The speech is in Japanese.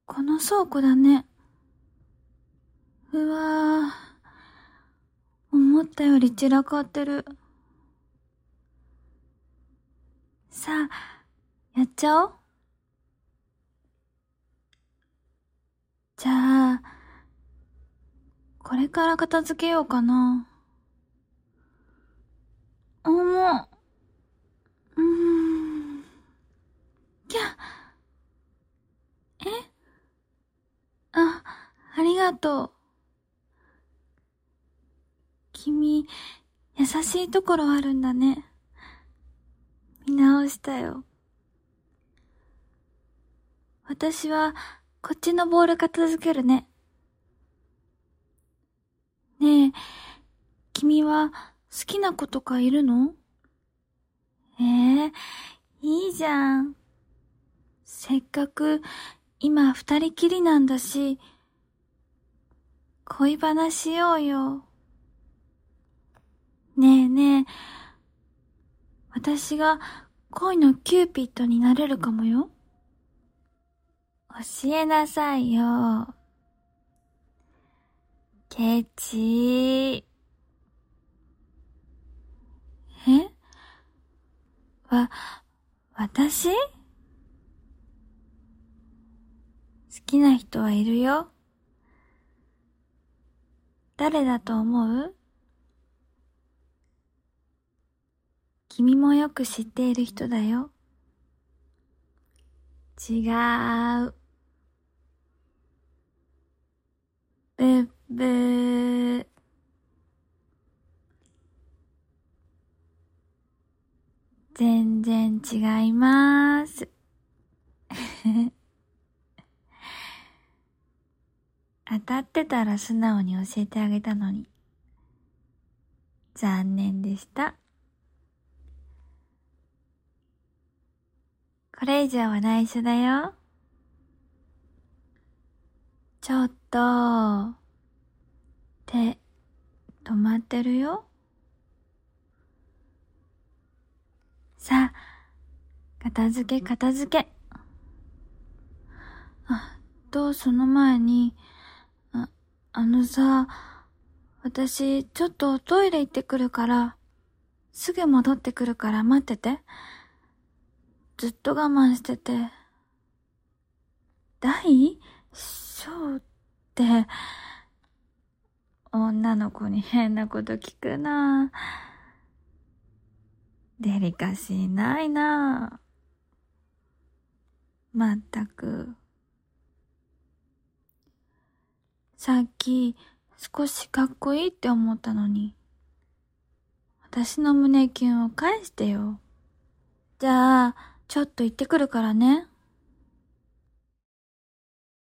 この倉庫だね。うわぁ、思ったより散らかってる。さあ、やっちゃおう。じゃあ、これから片付けようかな。重っ。きゃ。あ、ありがとう。君、優しいところあるんだね。見直したよ。私は、こっちのボール片付けるね。ねえ、君は好きな子とかいるの？いいじゃん。せっかく今二人きりなんだし、恋バナしようよ。ねえねえ、私が恋のキューピッドになれるかもよ。教えなさいよ。ケチ。え？私？好きな人はいるよ。誰だと思う？君もよく知っている人だよ。違う。ぶっぶー。全然違います。当たってたら素直に教えてあげたのに。残念でした。これ以上は内緒だよ。ちょっと、手、止まってるよ。さあ、片付け。その前に、あのさ、私、ちょっとトイレ行ってくるから、すぐ戻ってくるから待ってて。ずっと我慢してて。大小って、女の子に変なこと聞くな。デリカシーないな。まったく。さっき、少しかっこいいって思ったのに。私の胸キュンを返してよ。じゃあ、ちょっと行ってくるからね。